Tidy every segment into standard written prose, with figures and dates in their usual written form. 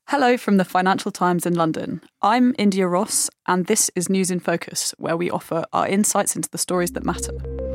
Hello from the Financial Times in London. I'm India Ross, and this is News in Focus, where we offer our insights into the stories that matter.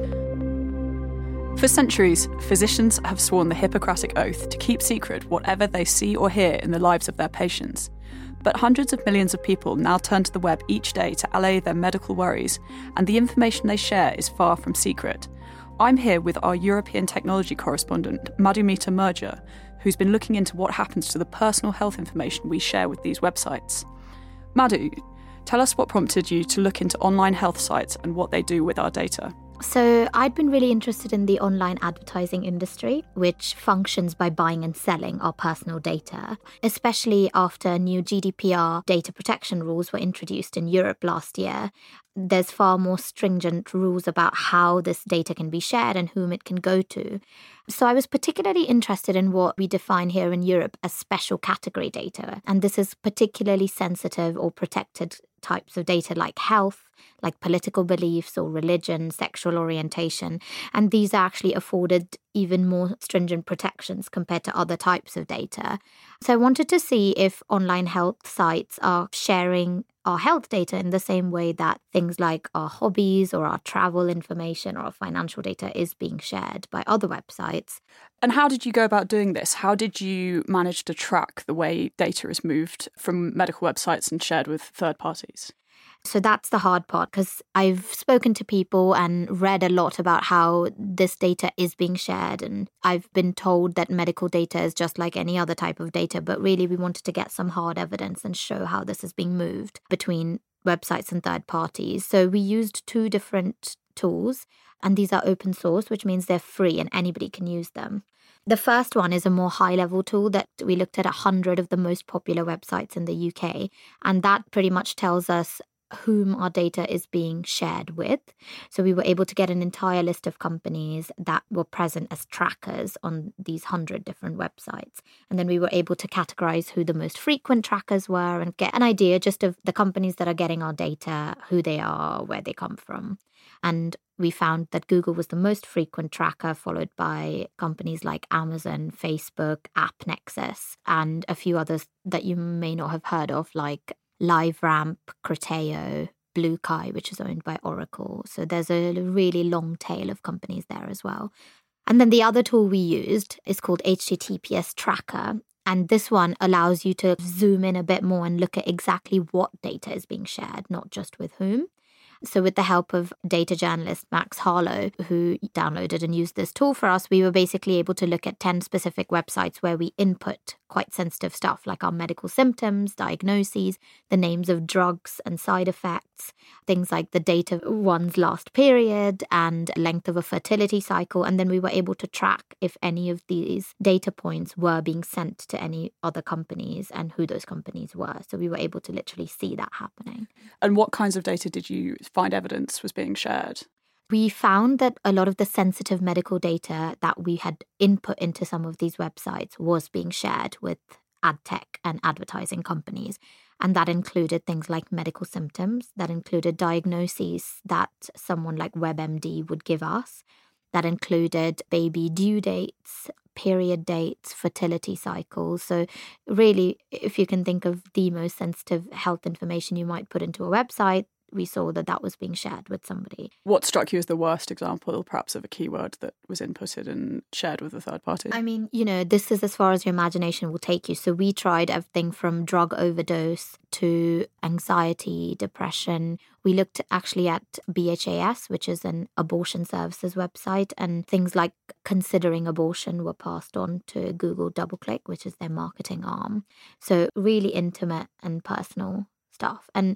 For centuries, physicians have sworn the Hippocratic Oath to keep secret whatever they see or hear in the lives of their patients. But hundreds of millions of people now turn to the web each day to allay their medical worries, and the information they share is far from secret. I'm here with our European technology correspondent, Madhumita Murja, who's been looking into what happens to the personal health information we share with these websites. Madhu, tell us what prompted you to look into online health sites and what they do with our data. So I'd been really interested in the online advertising industry, which functions by buying and selling our personal data, especially after new GDPR data protection rules were introduced in Europe last year. There's far more stringent rules about how this data can be shared and whom it can go to. So I was particularly interested in what we define here in Europe as special category data. And this is particularly sensitive or protected types of data like health, like political beliefs or religion, sexual orientation. And these are actually afforded even more stringent protections compared to other types of data. So I wanted to see if online health sites are sharing our health data in the same way that things like our hobbies or our travel information or our financial data is being shared by other websites. And how did you go about doing this? How did you manage to track the way data is moved from medical websites and shared with third parties? So that's the hard part, because I've spoken to people and read a lot about how this data is being shared. And I've been told that medical data is just like any other type of data. But really, we wanted to get some hard evidence and show how this is being moved between websites and third parties. So we used two different tools, and these are open source, which means they're free and anybody can use them. The first one is a more high-level tool that we looked at 100 of the most popular websites in the UK. And that pretty much tells us whom our data is being shared with. So we were able to get an entire list of companies that were present as trackers on these 100 different websites. And then we were able to categorize who the most frequent trackers were and get an idea just of the companies that are getting our data, who they are, where they come from. And we found that Google was the most frequent tracker, followed by companies like Amazon, Facebook, AppNexus, and a few others that you may not have heard of, like LiveRamp, Criteo, Bluekai, which is owned by Oracle. So there's a really long tail of companies there as well. And then the other tool we used is called HTTPS Tracker. And this one allows you to zoom in a bit more and look at exactly what data is being shared, not just with whom. So with the help of data journalist Max Harlow, who downloaded and used this tool for us, we were basically able to look at 10 specific websites where we input quite sensitive stuff like our medical symptoms, diagnoses, the names of drugs and side effects, things like the date of one's last period and length of a fertility cycle. And then we were able to track if any of these data points were being sent to any other companies and who those companies were. So we were able to literally see that happening. And what kinds of data did you find evidence was being shared? We found that a lot of the sensitive medical data that we had input into some of these websites was being shared with ad tech and advertising companies. And that included things like medical symptoms, that included diagnoses that someone like WebMD would give us, that included baby due dates, period dates, fertility cycles. So really, if you can think of the most sensitive health information you might put into a website, we saw that that was being shared with somebody. What struck you as the worst example, perhaps, of a keyword that was inputted and shared with a third party? I mean, this is as far as your imagination will take you. So we tried everything from drug overdose to anxiety, depression. We looked actually at BHAS, which is an abortion services website, and things like considering abortion were passed on to Google DoubleClick, which is their marketing arm. So really intimate and personal stuff. And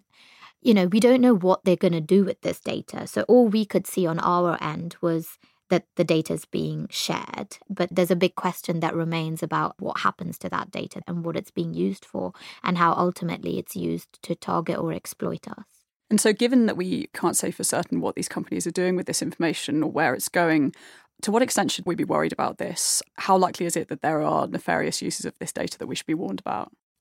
we don't know what they're going to do with this data. So all we could see on our end was that the data is being shared. But there's a big question that remains about what happens to that data and what it's being used for and how ultimately it's used to target or exploit us. And so given that we can't say for certain what these companies are doing with this information or where it's going, to what extent should we be worried about this? How likely is it that there are nefarious uses of this data that we should be warned about?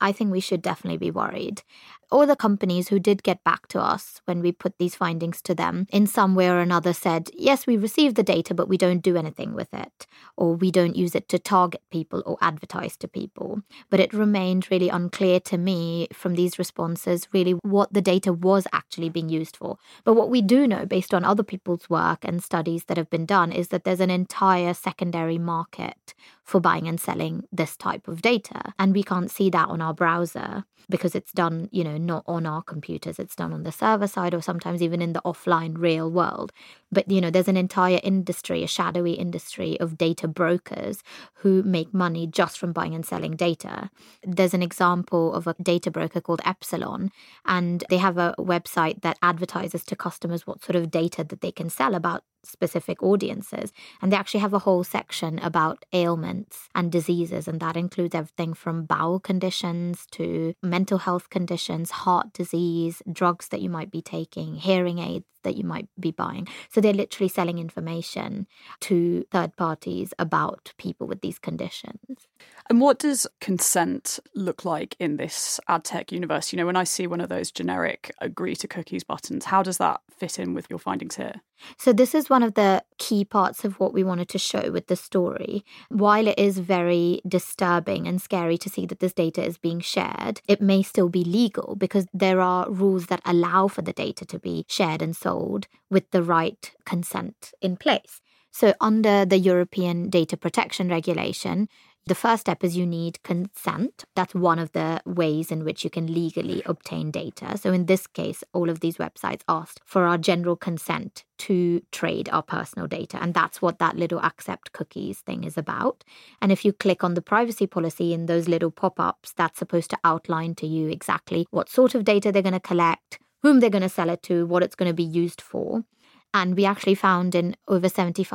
I think we should definitely be worried. All the companies who did get back to us when we put these findings to them, in some way or another said, yes, we received the data, but we don't do anything with it, or we don't use it to target people or advertise to people. But it remained really unclear to me from these responses really what the data was actually being used for. But what we do know, based on other people's work and studies that have been done, is that there's an entire secondary market for buying and selling this type of data. And we can't see that on our browser because it's done, not on our computers. It's done on the server side or sometimes even in the offline real world. But, there's an entire industry, a shadowy industry of data brokers who make money just from buying and selling data. There's an example of a data broker called Epsilon, and they have a website that advertises to customers what sort of data that they can sell about specific audiences. And they actually have a whole section about ailments and diseases, and that includes everything from bowel conditions to mental health conditions, heart disease, drugs that you might be taking, hearing aids that you might be buying. So they're literally selling information to third parties about people with these conditions. And what does consent look like in this ad tech universe? When I see one of those generic agree to cookies buttons, how does that fit in with your findings here? So this is one of the key parts of what we wanted to show with the story. While it is very disturbing and scary to see that this data is being shared, it may still be legal because there are rules that allow for the data to be shared and sold with the right consent in place. So under the European Data Protection Regulation, the first step is you need consent. That's one of the ways in which you can legally obtain data. So in this case, all of these websites asked for our general consent to trade our personal data. And that's what that little accept cookies thing is about. And if you click on the privacy policy in those little pop-ups, that's supposed to outline to you exactly what sort of data they're going to collect, whom they're going to sell it to, what it's going to be used for. And we actually found in over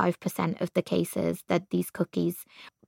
75% of the cases that these cookies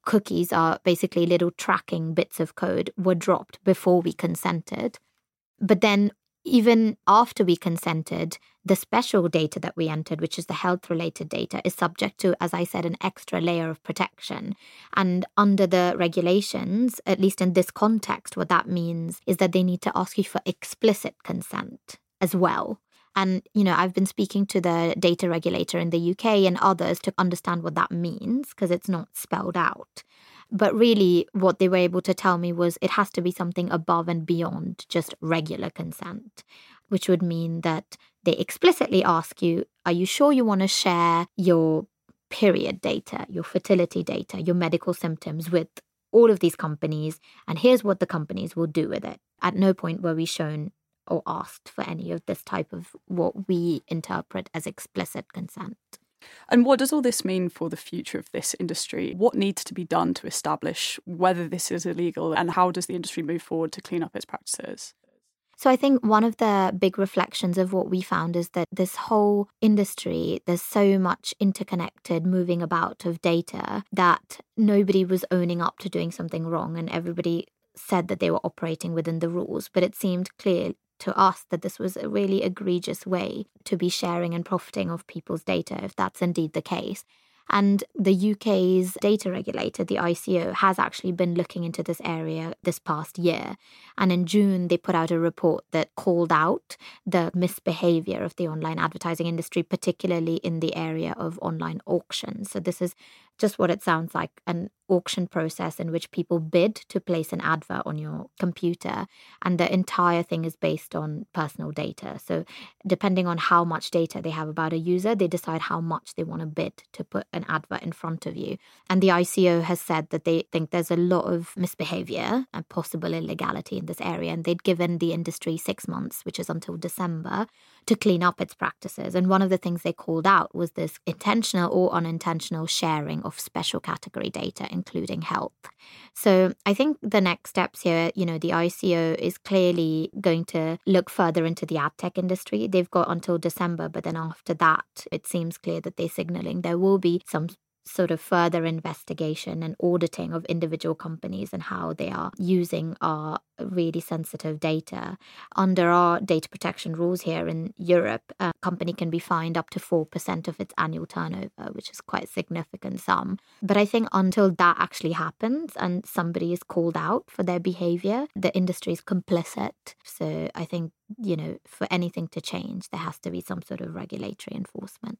are basically little tracking bits of code were dropped before we consented. But then even after we consented, the special data that we entered, which is the health-related data, is subject to, as I said, an extra layer of protection. And under the regulations, at least in this context, what that means is that they need to ask you for explicit consent as well. And, I've been speaking to the data regulator in the UK and others to understand what that means because it's not spelled out. But really what they were able to tell me was it has to be something above and beyond just regular consent, which would mean that they explicitly ask you, are you sure you want to share your period data, your fertility data, your medical symptoms with all of these companies? And here's what the companies will do with it. At no point were we shown or asked for any of this type of what we interpret as explicit consent. And what does all this mean for the future of this industry? What needs to be done to establish whether this is illegal, and how does the industry move forward to clean up its practices? So I think one of the big reflections of what we found is that this whole industry, there's so much interconnected moving about of data that nobody was owning up to doing something wrong, and everybody said that they were operating within the rules. But it seemed clear to us that this was a really egregious way to be sharing and profiting off people's data, if that's indeed the case. And the UK's data regulator, the ICO, has actually been looking into this area this past year. And in June, they put out a report that called out the misbehavior of the online advertising industry, particularly in the area of online auctions. So this is just what it sounds like, an auction process in which people bid to place an advert on your computer. And the entire thing is based on personal data. So depending on how much data they have about a user, they decide how much they want to bid to put an advert in front of you. And the ICO has said that they think there's a lot of misbehavior and possible illegality in this area. And they'd given the industry 6 months, which is until December, to clean up its practices. And one of the things they called out was this intentional or unintentional sharing of special category data, including health. So I think the next steps here, the ICO is clearly going to look further into the ad tech industry. They've got until December, but then after that, it seems clear that they're signaling there will be some sort of further investigation and auditing of individual companies and how they are using our really sensitive data. Under our data protection rules here in Europe, a company can be fined up to 4% of its annual turnover, which is quite a significant sum. But I think until that actually happens and somebody is called out for their behavior, the industry is complicit. So I think, for anything to change, there has to be some sort of regulatory enforcement.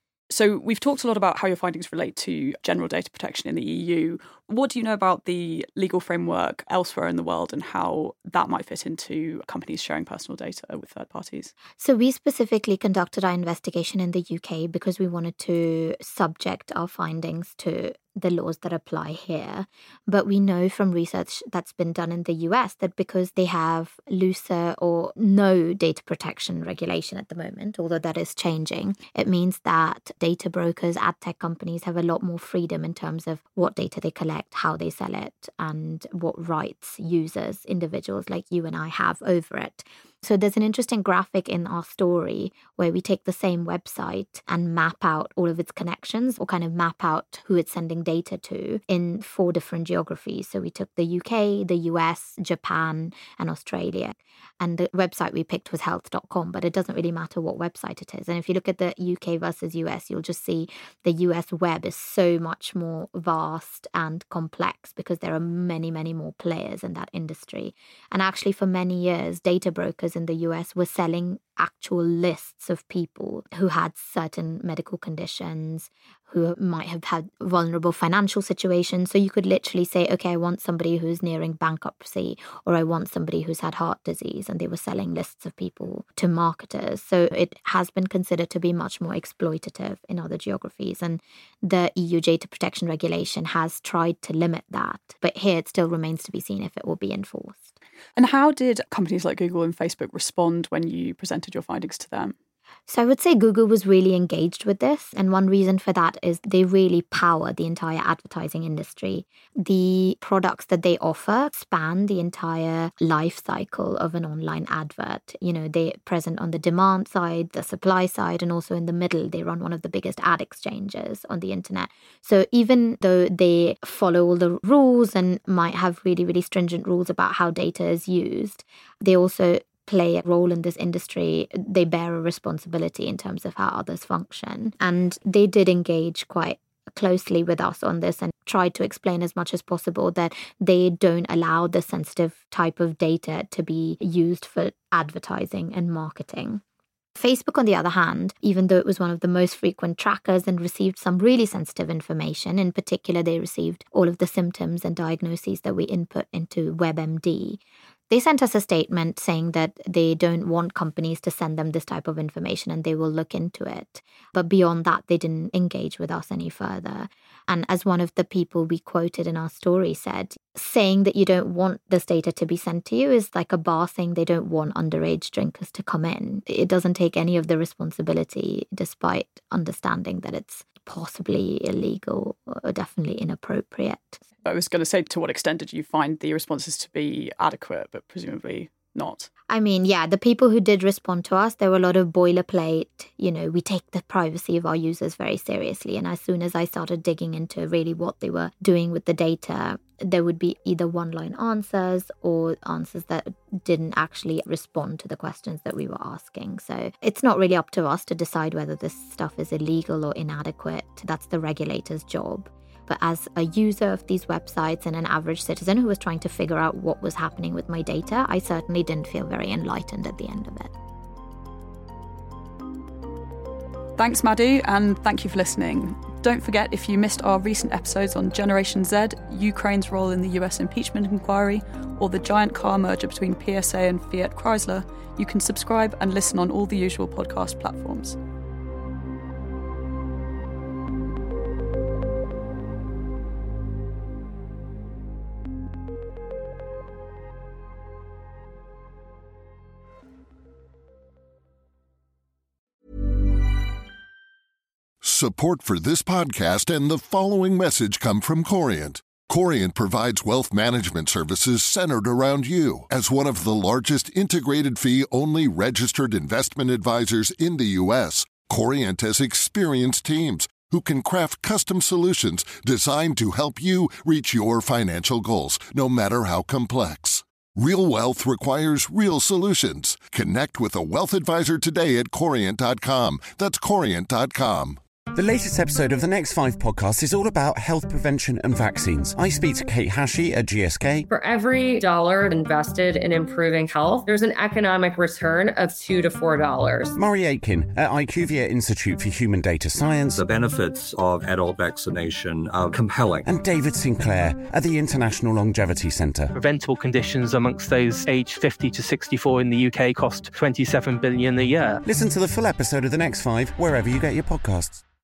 So we've talked a lot about how your findings relate to general data protection in the EU. What do you know about the legal framework elsewhere in the world and how that might fit into companies sharing personal data with third parties? So we specifically conducted our investigation in the UK because we wanted to subject our findings to the laws that apply here. But we know from research that's been done in the US that because they have looser or no data protection regulation at the moment, although that is changing, it means that data brokers, ad tech companies have a lot more freedom in terms of what data they collect, how they sell it, and what rights users, individuals like you and I have over it. So there's an interesting graphic in our story where we take the same website and map out all of its connections, or kind of map out who it's sending data to in 4 different geographies. So we took the UK, the US, Japan, and Australia. And the website we picked was health.com, but it doesn't really matter what website it is. And if you look at the UK versus US, you'll just see the US web is so much more vast and complex because there are many, many more players in that industry. And actually, for many years, data brokers in the US were selling actual lists of people who had certain medical conditions, who might have had vulnerable financial situations. So you could literally say, okay, I want somebody who's nearing bankruptcy, or I want somebody who's had heart disease, and they were selling lists of people to marketers. So it has been considered to be much more exploitative in other geographies. And the EU data protection regulation has tried to limit that. But here it still remains to be seen if it will be enforced. And how did companies like Google and Facebook respond when you presented your findings to them? So I would say Google was really engaged with this. And one reason for that is they really power the entire advertising industry. The products that they offer span the entire life cycle of an online advert. They're present on the demand side, the supply side, and also in the middle. They run one of the biggest ad exchanges on the internet. So even though they follow all the rules and might have really, really stringent rules about how data is used, they also play a role in this industry. They bear a responsibility in terms of how others function. And they did engage quite closely with us on this and tried to explain as much as possible that they don't allow the sensitive type of data to be used for advertising and marketing. Facebook, on the other hand, even though it was one of the most frequent trackers and received some really sensitive information, in particular, they received all of the symptoms and diagnoses that we input into WebMD. They sent us a statement saying that they don't want companies to send them this type of information and they will look into it. But beyond that, they didn't engage with us any further. And as one of the people we quoted in our story said, saying that you don't want this data to be sent to you is like a bar saying they don't want underage drinkers to come in. It doesn't take any of the responsibility, despite understanding that it's possibly illegal or definitely inappropriate. I was going to say, to what extent did you find the responses to be adequate, but presumably not? I mean, yeah, the people who did respond to us, there were a lot of boilerplate, we take the privacy of our users very seriously. And as soon as I started digging into really what they were doing with the data, there would be either one-line answers or answers that didn't actually respond to the questions that we were asking. So it's not really up to us to decide whether this stuff is illegal or inadequate. That's the regulator's job. But as a user of these websites and an average citizen who was trying to figure out what was happening with my data, I certainly didn't feel very enlightened at the end of it. Thanks, Madhu, and thank you for listening. Don't forget, if you missed our recent episodes on Generation Z, Ukraine's role in the US impeachment inquiry, or the giant car merger between PSA and Fiat Chrysler, you can subscribe and listen on all the usual podcast platforms. Support for this podcast and the following message come from Corient. Corient provides wealth management services centered around you. As one of the largest integrated fee-only registered investment advisors in the U.S., Corient has experienced teams who can craft custom solutions designed to help you reach your financial goals, no matter how complex. Real wealth requires real solutions. Connect with a wealth advisor today at Corient.com. That's Corient.com. The latest episode of the Next 5 podcast is all about health prevention and vaccines. I speak to Kate Hashi at GSK. For every dollar invested in improving health, there's an economic return of $2 to $4. Murray Aitken at IQVIA Institute for Human Data Science. The benefits of adult vaccination are compelling. And David Sinclair at the International Longevity Centre. Preventable conditions amongst those aged 50 to 64 in the UK cost $27 billion a year. Listen to the full episode of the Next 5 wherever you get your podcasts.